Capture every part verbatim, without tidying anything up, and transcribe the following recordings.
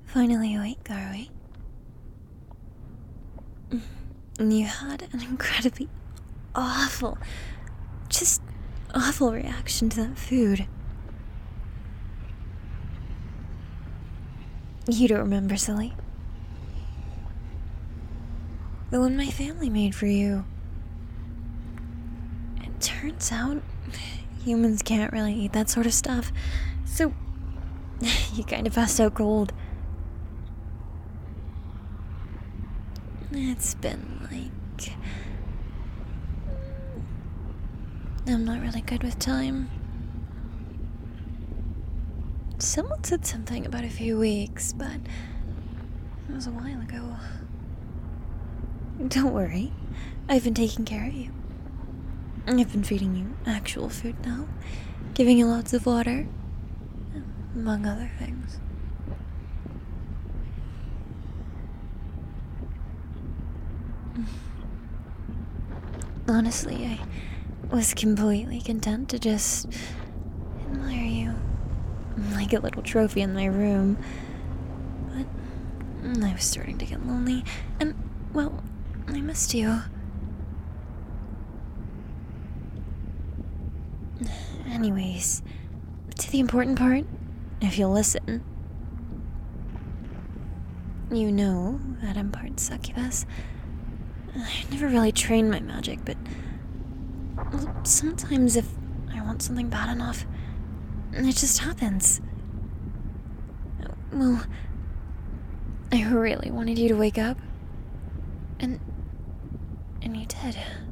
Finally awake, are we? You had an incredibly awful, just awful reaction to that food. You don't remember, silly? The one my family made for you. It turns out humans can't really eat that sort of stuff, so you kind of passed out cold. It's been like... I'm not really good with time. Someone said something about a few weeks, but it was a while ago. Don't worry, I've been taking care of you. I've been feeding you actual food now, giving you lots of water, among other things. Honestly, I was completely content to just admire you like a little trophy in my room. But I was starting to get lonely, and, well, I missed you. Anyways, to the important part, if you'll listen. You know that I'm part succubus. I never really trained my magic, but well, sometimes if I want something bad enough, it just happens. Well, I really wanted you to wake up, and and you did.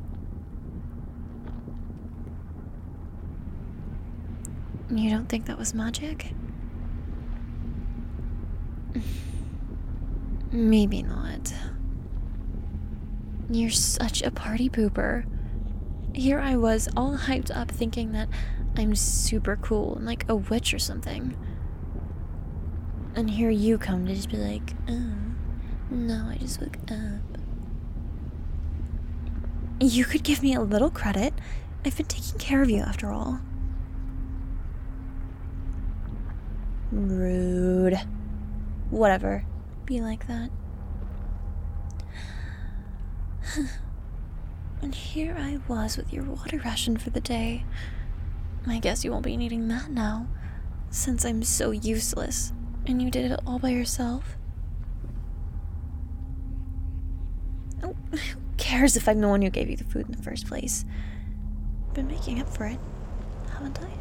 You don't think that was magic? Maybe not. You're such a party pooper. Here I was, all hyped up, thinking that I'm super cool and like a witch or something. And here you come to just be like, oh, no, I just woke up. You could give me a little credit. I've been taking care of you after all. Rude. Whatever. Be like that. And here I was with your water ration for the day. I guess you won't be needing that now, since I'm so useless, and you did it all by yourself. Oh, who cares if I'm the one who gave you the food in the first place? I've been making up for it, haven't I?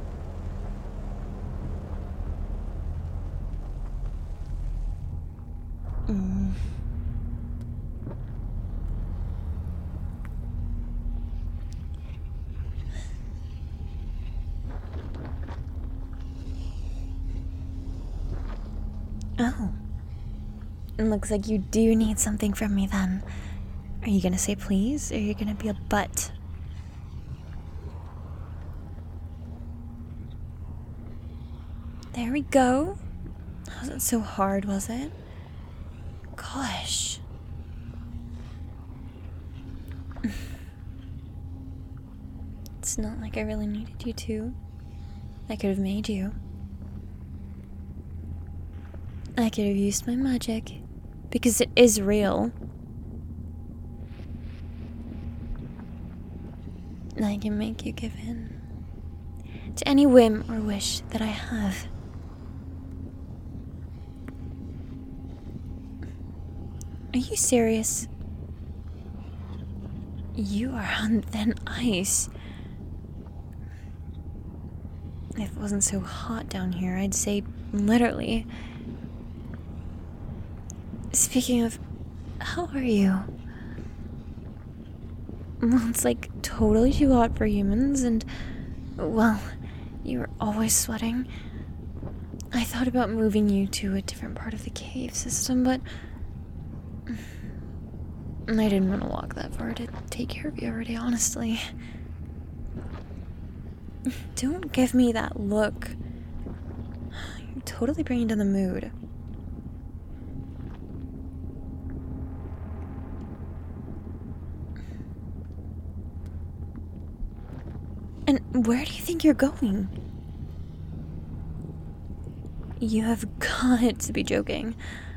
Mm. Oh. It looks like you do need something from me then. Are you gonna say please, or are you gonna be a butt? There we go. Wasn't so hard, was it? Gosh. It's not like I really needed you to. I could have made you. I could have used my magic, because it is real. I can make you give in to any whim or wish that I have. Are you serious? You are on thin ice. If it wasn't so hot down here, I'd say literally. Speaking of, how are you? Well, it's like totally too hot for humans, and, well, you were always sweating. I thought about moving you to a different part of the cave system, but I didn't want to walk that far to take care of you every day, honestly. Don't give me that look. You're totally bringing down the mood. And where do you think you're going? You have got to be joking.